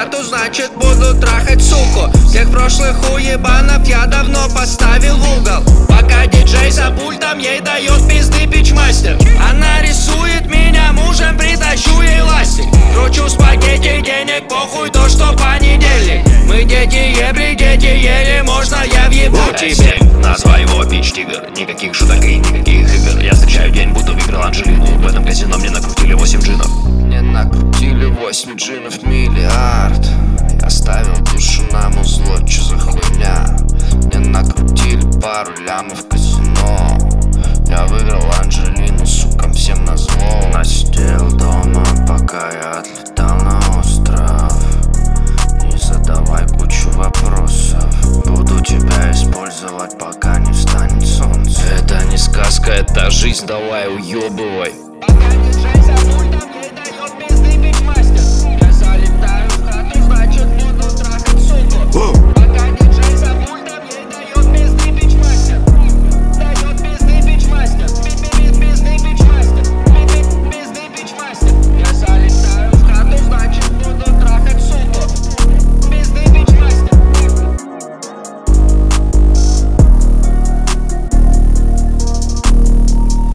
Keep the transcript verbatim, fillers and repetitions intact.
зарплату, значит буду трахать суку. Всех прошлых уебанов я давно поставил в угол. Пока диджей за пультом ей дает пизды пичмастер. Она рисует меня мужем, притащу ей ластик. Кручу спагетти, денег похуй, то что понедельник. Мы дети ебри, дети ели, можно я въебу тебе. На своего пич-тигр, никаких шуток и никаких игр. Я встречаю день, будто выиграл Анджелину. В этом казино мне накрутили восемь джинов. Мне накрутили восемь джинов миллиард. Я ставил душу на музло, чё за хуйня? Мне накрутили пару лямов в казино. Я выиграл Анджелину, сукам всем назло. Я сидел дома, пока я отлетал на остров. Не задавай кучу вопросов. Буду тебя использовать, пока не встанет солнце. Это не сказка, это жизнь, давай уебывай. Пока диджей за пультом ей